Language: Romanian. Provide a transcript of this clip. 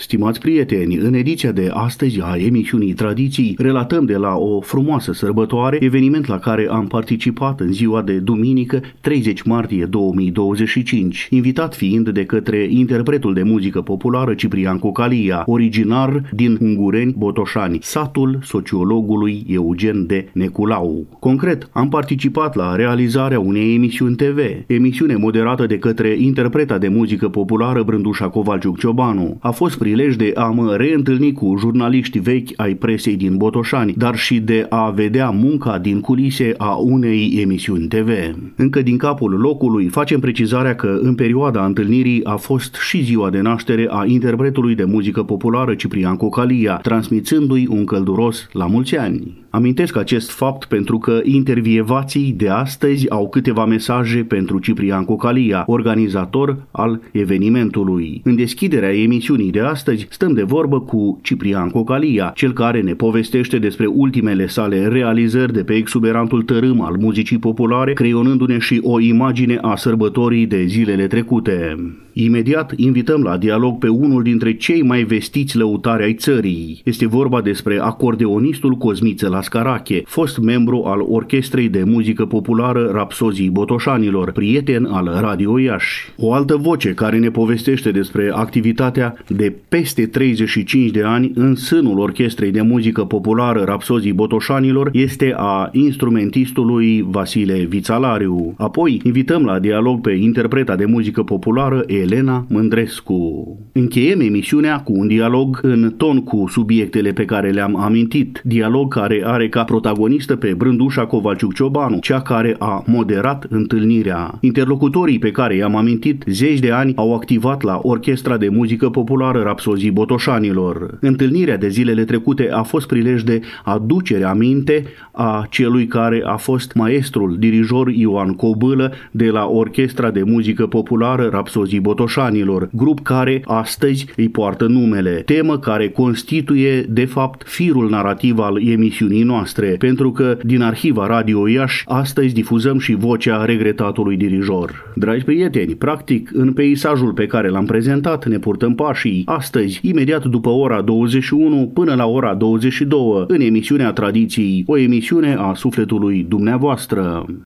Stimați prieteni, în ediția de astăzi a emisiunii Tradiții relatăm de la o frumoasă sărbătoare, eveniment la care am participat în ziua de duminică 30 martie 2025, invitat fiind de către interpretul de muzică populară Ciprian Cocalia, originar din Ungureni, Botoșani, satul sociologului Eugen de Neculau. Concret, am participat la realizarea unei emisiuni TV, emisiune moderată de către interpreta de muzică populară Brândușa Covalciuc-Ciobanu. A fost prilej de a mă reîntâlni cu jurnaliști vechi ai presei din Botoșani, dar și de a vedea munca din culise a unei emisiuni TV. Încă din capul locului facem precizarea că în perioada întâlnirii a fost și ziua de naștere a interpretului de muzică populară Ciprian Cocalia, transmițându-i un călduros la mulți ani. Amintesc acest fapt pentru că intervievații de astăzi au câteva mesaje pentru Ciprian Cocalia, organizator al evenimentului. În deschiderea emisiunii de astăzi stăm de vorbă cu Ciprian Cocalia, cel care ne povestește despre ultimele sale realizări de pe exuberantul tărâm al muzicii populare, creionându-ne și o imagine a sărbătorii de zilele trecute. Imediat invităm la dialog pe unul dintre cei mai vestiți lăutari ai țării. Este vorba despre acordeonistul Cosmiță Lascarache, fost membru al Orchestrei de Muzică Populară Rapsozii Botoșanilor, prieten al Radio Iași. O altă voce care ne povestește despre activitatea de peste 35 de ani în sânul Orchestrei de Muzică Populară Rapsozii Botoșanilor este a instrumentistului Vasile Vițalariu. Apoi invităm la dialog pe interpreta de muzică populară Elena Mândrescu. Încheiem emisiunea cu un dialog în ton cu subiectele pe care le-am amintit, dialog care are ca protagonistă pe Brândușa Covalciuc-Ciobanu, cea care a moderat întâlnirea. Interlocutorii pe care i-am amintit zeci de ani au activat la Orchestra de Muzică Populară Rapsozii Botoșanilor. Întâlnirea de zilele trecute a fost prilej de aducere aminte a celui care a fost maestrul dirijor Ioan Cobâlă de la Orchestra de Muzică Populară Rapsozii Botoșanilor, grup care astăzi îi poartă numele, temă care constituie de fapt firul narrativ al emisiunii noastre, pentru că din arhiva Radio Iași astăzi difuzăm și vocea regretatului dirijor. Dragi prieteni, practic în peisajul pe care l-am prezentat ne purtăm pașii astăzi, imediat după ora 21 până la ora 22 în emisiunea Tradiții, o emisiune a sufletului dumneavoastră.